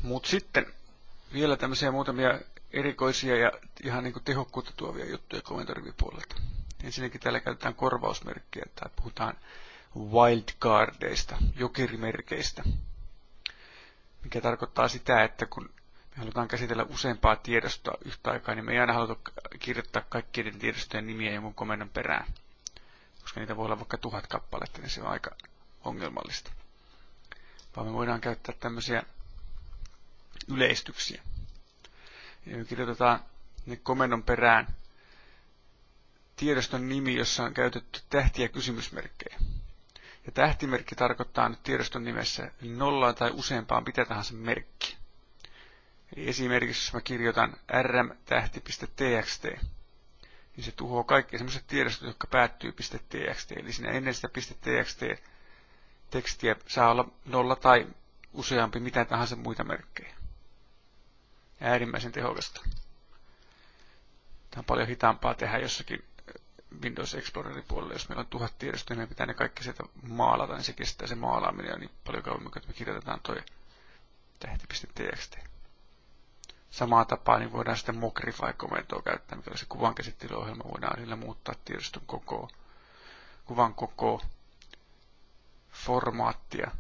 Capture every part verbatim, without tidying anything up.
Mutta sitten vielä tämmöisiä muutamia erikoisia ja ihan niin kuin tehokkuutta tuovia juttuja komentorivipuolelta. Ensinnäkin täällä käytetään korvausmerkkejä tai puhutaan wildcardeista, jokerimerkeistä, mikä tarkoittaa sitä, että kun me halutaan käsitellä useampaa tiedostoa yhtä aikaa, niin me ei aina haluta kirjoittaa kaikkien tiedostojen nimiä jonkun komennon perään, koska niitä voi olla vaikka tuhat kappaletta, niin se on aika ongelmallista. Vaan me voidaan käyttää tämmöisiä yleistyksiä. Ja me kirjoitetaan ne komennon perään tiedoston nimi, jossa on käytetty tähtiä kysymysmerkkejä. Ja tähtimerkki tarkoittaa nyt tiedoston nimessä nollaa tai useampaan mitä tahansa merkkiä. Eli esimerkiksi jos mä kirjoitan rm-tähti.txt, niin se tuhoaa kaikki sellaiset tiedostot, jotka päättyy .txt. Eli siinä ennen sitä .txt-tekstiä saa olla nolla tai useampi mitä tahansa muita merkkejä. Äärimmäisen tehokasta. Tämä on paljon hitaampaa tehdä jossakin Windows Explorerin puolella. Jos meillä on tuhat tiedostoa, niin meidän pitää ne kaikki sieltä maalata, niin se kestää se maalaaminen niin paljon kauemmin, kun me kirjoitetaan toi tähti.txt. Samaan tapaan niin voidaan sitten Mogrify-komentoa käyttää, mikä on se kuvankäsittelyohjelma. Voidaan sillä muuttaa tiedoston kokoa, kuvan kokoa, formaattia,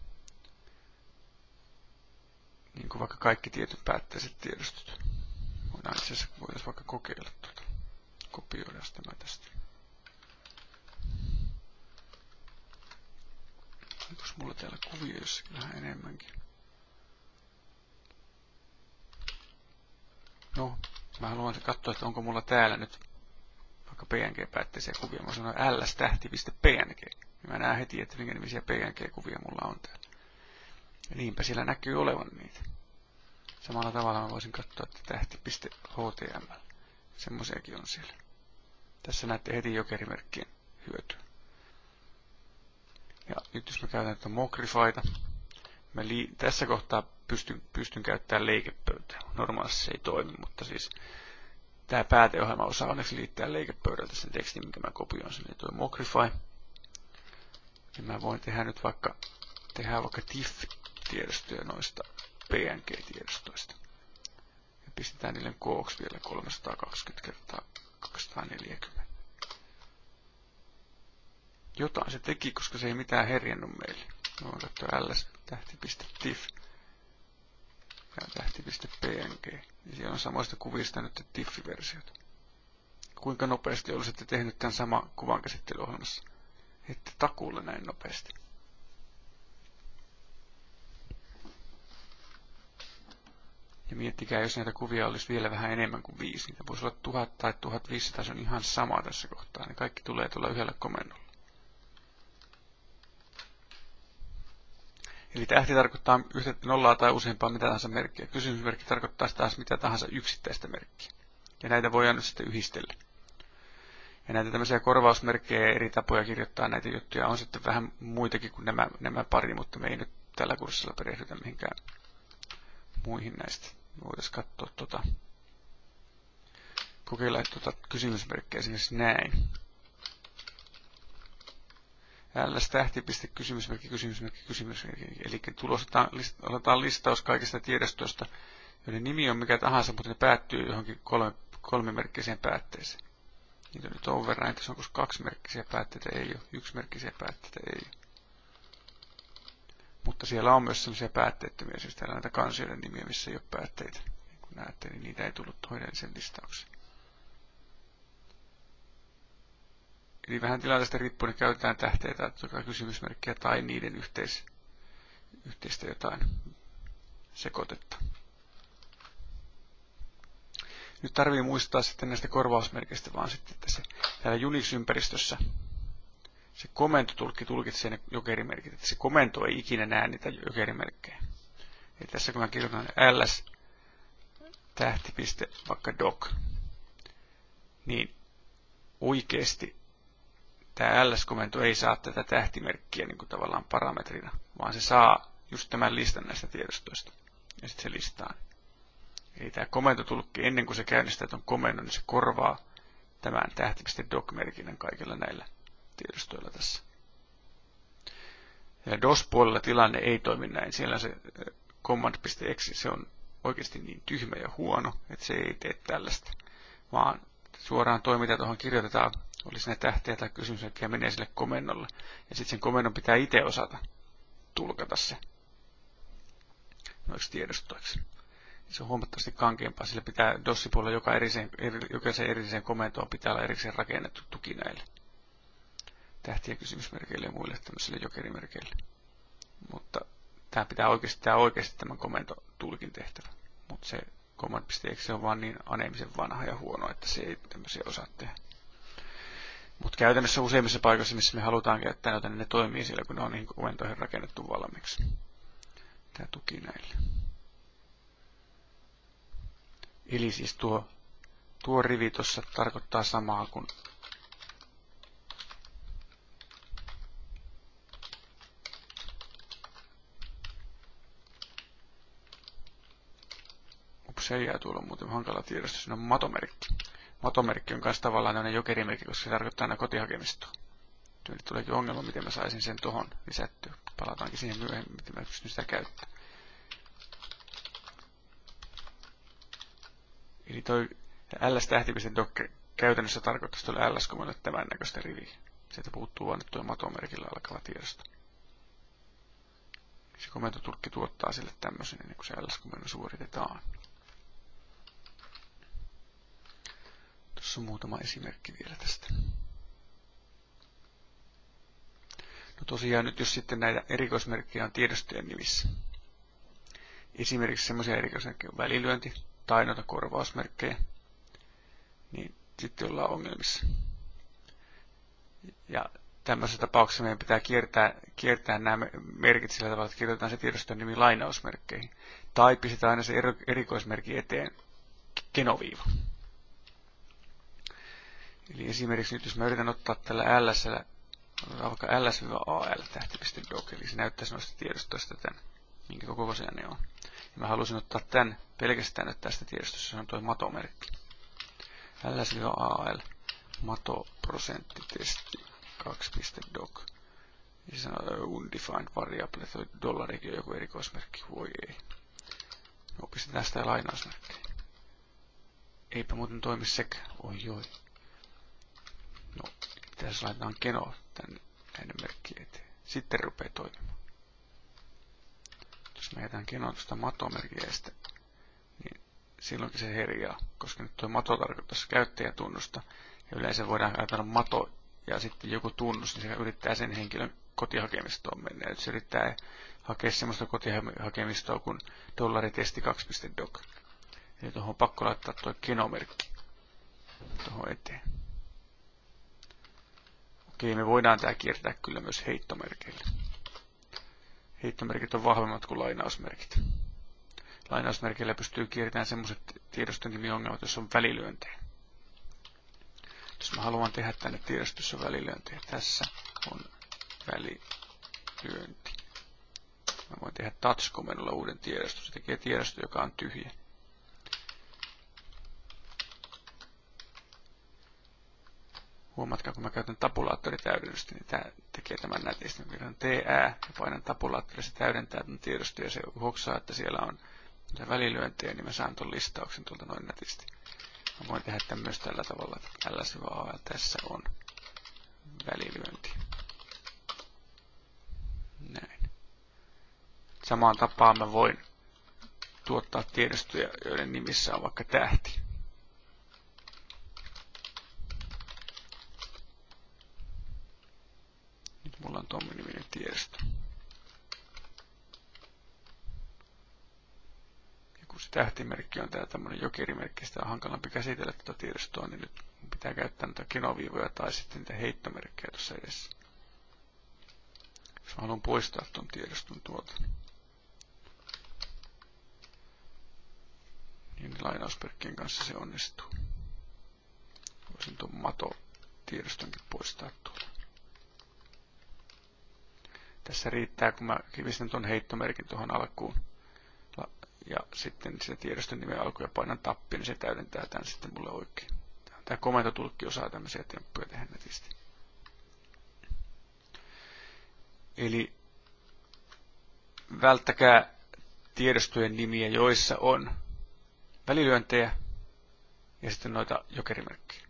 niin kuin vaikka kaikki tietyn päättäiset tiedostot. Voidaan itse asiassa voitaisiin vaikka kokeilla tuota. Kopioidaan tämä tästä. Onko mulla täällä kuvia jossakin vähän enemmänkin? No, mä haluan katsoa, että onko mulla täällä nyt vaikka P N G-päätteisiä kuvia. Mä sanon ls-tähti.png. Niin mä näen heti, että minkä nimisiä P N G-kuvia mulla on täällä. Ja niinpä siellä näkyy olevan niitä. Samalla tavalla mä voisin katsoa, että tähti.html. Semmoisiakin on siellä. Tässä näette heti jokerimerkkien hyötyä. Ja nyt jos mä käytän tätä Mogrifyta, mä lii- tässä kohtaa pystyn, pystyn käyttämään leikepöytää. Normaalisti se ei toimi, mutta siis tämä pääteohjelma osaa onneksi liittää leikepöydältä sen tekstin, minkä mä kopioin sinne. Tuo Mogrify. Ja mä voin tehdä nyt vaikka, tehdä vaikka T I F -tiedostoja noista P N G-tiedostoista. Ja pistetään niille kooksi vielä kolmesataakaksikymmentä kertaa kaksisataaneljäkymmentä. Jotain se teki, koska se ei mitään herjennut meille. Voin katsoa ls-tähti.tif ja tähti.png. Ja siellä on samoista kuvista nyt tif-versiot. Kuinka nopeasti olisitte tehnyt tämän sama kuvankäsittelyohjelmassa? Että takuulla näin nopeasti. Ja miettikää, jos näitä kuvia olisi vielä vähän enemmän kuin viisi. Niitä voisi olla tuhat tai tuhatviisisataa, se on ihan sama tässä kohtaa. Ne kaikki tulee tulla yhdellä komennolla. Eli tähti tarkoittaa yhtä nollaa tai useampaa mitä tahansa merkkiä. Kysymysmerkki tarkoittaa taas mitä tahansa yksittäistä merkkiä. Ja näitä voidaan nyt sitten yhdistellä. Ja näitä tämmöisiä korvausmerkkejä ja eri tapoja kirjoittaa näitä juttuja on sitten vähän muitakin kuin nämä, nämä pari, mutta me ei nyt tällä kurssilla perehdytä mihinkään muihin näistä. Voitaisiin katsoa tuota, kokeilla tuota kysymysmerkkejä esimerkiksi näin. ls-tähti, kysymysmerkki, kysymysmerkki, kysymysmerkki. Eli tulostetaan, otetaan listaus kaikista tiedostoista, joiden nimi on mikä tahansa, mutta ne päättyy johonkin kolme, kolmimerkkiseen päätteeseen. Niitä nyt on verran, että se onko kaksimerkkisiä päätteitä, ei ole. Yksimerkkisiä päätteitä, ei ole. Mutta siellä on myös sellaisia päätteettömiä, siis täällä näitä kansioiden nimiä, missä ei ole päätteitä. Niin kun näette, niin niitä ei tullut toidelliseen listaukseen. Eli vähän tilanteesta riippuen niin käytetään tähteitä, kysymysmerkkejä tai niiden yhteis, yhteistä jotain sekoitetta. Nyt tarvii muistaa sitten näistä korvausmerkeistä vaan sitten, että se täällä Unix-ympäristössä se komentotulkki tulkitsee ne jokerimerkit, että se komento ei ikinä näe niitä jokerimerkkejä. Eli tässä kun mä kirjoitan ls tähti vaikka doc, niin oikeasti tämä ls-komento ei saa tätä tähtimerkkiä niin kuin tavallaan parametrina, vaan se saa just tämän listan näistä tiedostoista. Ja sitten se listaa. Eli tämä komentotulkki, ennen kuin se käynnistää tuon komennon, niin se korvaa tämän tähti.doc-merkinnän kaikilla näillä tiedostoilla tässä. Ja D O S-puolella tilanne ei toimi näin. Siellä se command.exe, se on oikeasti niin tyhmä ja huono, että se ei tee tällaista, vaan suoraan toi, mitä tuohon kirjoitetaan, olisi ne tähtiä tai kysymysmerkkiä ja menee sille komennolle. Ja sitten sen komennon pitää itse osata tulkata se noiksi tiedostoiksi. Se on huomattavasti kankeampaa, sillä pitää dossipuolella joka eriseen, eri, jokaisen eriseen komentoon pitää olla erikseen rakennettu tuki näille tähtiä kysymysmerkeille ja muille tämmöisille jokerimerkeille. Mutta tämä pitää oikeasti, tämä oikeasti tämän komentotulkin tehtävä. Mutta se command.exe on vaan niin aneemisen vanha ja huono, että se ei tämmöisiä osaa tehdä. Mutta käytännössä useimmissa paikoissa, missä me halutaan käyttää noita, niin ne toimii siellä, kun ne on niihin komentoihin rakennettu valmiiksi. Tämä tuki näille. Eli siis tuo, tuo rivi tuossa tarkoittaa samaa kuin se jää tuolla muuten hankala tiedosto. Siinä on matomerkki. Matomerkki on myös tavallaan tämmöinen jokerimerkki, koska se tarkoittaa aina kotihakemistoa. Nyt tuleekin ongelma, miten mä saisin sen tuohon lisättyä. Palataankin siihen myöhemmin, miten mä pystyn sitä käyttämään. Eli toi ls-tähti.doc käytännössä tarkoittaisi tuolle ls-komennolle tämän näköistä riviä. Sieltä puuttuu vain tuo matomerkillä alkava tiedosto. Se komentotulkki tuottaa sille tämmöisen, ennen kuin se ls-komenno suoritetaan. Tuossa on muutama esimerkki vielä tästä. No tosiaan nyt jos sitten näitä erikoismerkkejä on tiedostojen nimissä. Esimerkiksi semmoisia erikoismerkkejä on välilyönti tai noita korvausmerkkejä, niin sitten ollaan ongelmissa. Ja tämmöisessä tapauksessa meidän pitää kiertää, kiertää nämä merkit sillä tavalla, että kirjoitetaan se tiedoston nimi lainausmerkkeihin. Tai pistetään aina se erikoismerkki eteen kenoviiva. Eli esimerkiksi nyt jos mä yritän ottaa tällä ls-llä, vaikka ls-al tähti.doc, eli se näyttäisi noista tiedostoista tämän, minkä kokoisia ne on. Ja mä halusin ottaa tämän pelkästään nyt tästä tiedostosta, se on tuo matomerkki. ls-al mato-prosenttitesti kaksi.doc. Ja se on undefined variable, tuo dollarikin on joku erikoismerkki, voi ei. No, pistetään sitä lainausmerkkiä. Eipä muuten toimi sekä, oi joi. No, tässä laitetaan keno tänne näiden merkkien eteen. Sitten rupeaa toimimaan. Jos me jätän kenon tuosta matomerkkiä, niin silloinkin se herjaa, koska nyt tuo mato tarkoittaa käyttäjätunnusta. Ja yleensä voidaan ajatella mato ja sitten joku tunnus, niin se yrittää sen henkilön kotihakemistoon mennä. Nyt se yrittää hakea semmoista kotihakemistoa kuin dollaritesti kaksi.doc. Eli tuohon on pakko laittaa tuo kenomerkki tuohon eteen. Okei, me voidaan tää kiertää kyllä myös heittomerkeillä. Heittomerkit on vahvemmat kuin lainausmerkit. Lainausmerkeillä pystyy kiertämään semmoiset tiedoston nimiongelmat, jos on välilyöntejä. Jos mä haluan tehdä tänne tiedostossa välilyöntejä, tässä on välilyönti. Mä voin tehdä touch-komennolla uuden tiedoston. Se tekee tiedosto, joka on tyhjä. Huomatkaa, kun mä käytän tabulaattoritäydennystä, niin tämä tekee tämän nätisti. Mä käytän T Ä ja painan tabulaattori, se täydentää tämän tiedoston ja se hoksaa, että siellä on välilyöntejä, niin mä saan tuon listauksen tuolta noin nätisti. Mä voin tehdä tämän myös tällä tavalla, että ls-al tässä on välilyönti. Näin. Samaan tapaan mä voin tuottaa tiedostoja, joiden nimissä on vaikka tähti. Nyt mulla on Tommi niminen tiedosto. Ja kun se tähtimerkki on täällä tämmöinen jokerimerkki, sitä on hankalampi käsitellä tätä tiedostoa, niin nyt pitää käyttää näitä kenoviivoja tai sitten niitä heittomerkkejä tuossa edessä. Jos mä haluan poistaa tuon tiedoston tuolta, niin lainausmerkkien kanssa se onnistuu. Voisin tuon mato-tiedostonkin poistaa tuolta. Tässä riittää, kun mä kivistän tuon heittomerkin tuohon alkuun ja sitten sitä tiedoston nimen alkuun ja painan tappi, niin se täydentää tämän sitten mulle oikein. Tämä komentotulkki osaa tämmöisiä temppuja tehdä netisti. Eli välttäkää tiedostojen nimiä, joissa on välilyöntejä ja sitten noita jokerimerkkejä.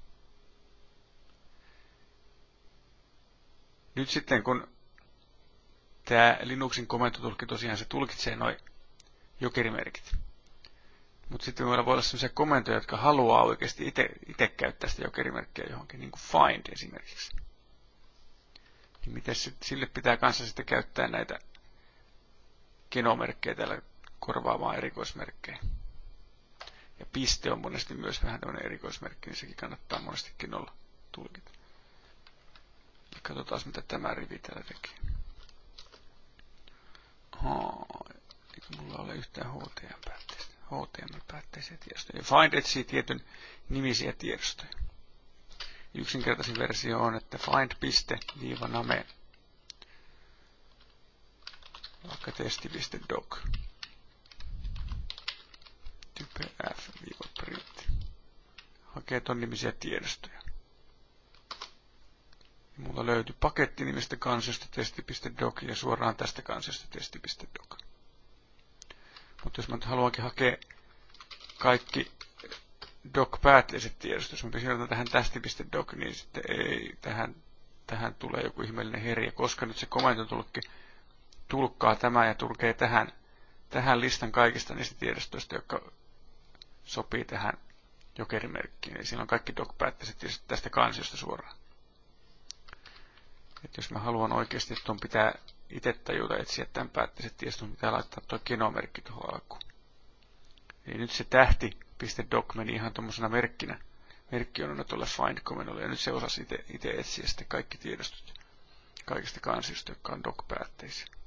Nyt sitten kun tämä Linuxin komentotulkki tosiaan se tulkitsee noin jokerimerkit. Mutta sitten meillä voi olla sellaisia komentoja, jotka haluaa oikeasti itse käyttää sitä jokerimerkkiä johonkin, niin kuin find esimerkiksi. Niin miten sille pitää kanssa sitten käyttää näitä genomerkkejä täällä korvaamaan erikoismerkkejä. Ja piste on monesti myös vähän tämmöinen erikoismerkki, niin sekin kannattaa monestikin olla tulkita. Ja katsotaan, mitä tämä rivi täällä tekee. Haa, eikö mulla ole yhtään H T M L-päätteistä. H T M L-päätteisiä tiedostoja. Find etsii tietyn nimisiä tiedostoja. Yksinkertaisin versio on, että find.name vaikka testi.doc type f-print hakee ton nimisiä tiedostoja. Ja mulla löytyy pakettinimistä kansiosta testi.doc ja suoraan tästä kansiosta testi.doc. Mutta jos mä nyt haluankin hakea kaikki doc-päätteiset tiedostot, jos mä kirjoitan tähän testi.doc, niin sitten ei, tähän, tähän tulee joku ihmeellinen herja, koska nyt se komentotulkki tulkkaa tämän ja tulkee tähän, tähän listan kaikista niistä tiedostoista, jotka sopii tähän jokerimerkkiin. Eli siinä on kaikki doc-päätteiset tiedostot tästä kansiosta suoraan. Et jos mä haluan oikeasti, että tuon pitää itse tajuta etsiä tämän päätteiset tiedostot, pitää laittaa tuo genomerkki tuohon alkuun. Eli nyt se tähti.doc meni ihan tuommoisena merkkinä. Merkki on tuolle find-komennolle ja nyt se osasi itse etsiä sitten kaikki tiedostot kaikista kansiosta, jotka on doc-päätteisiä.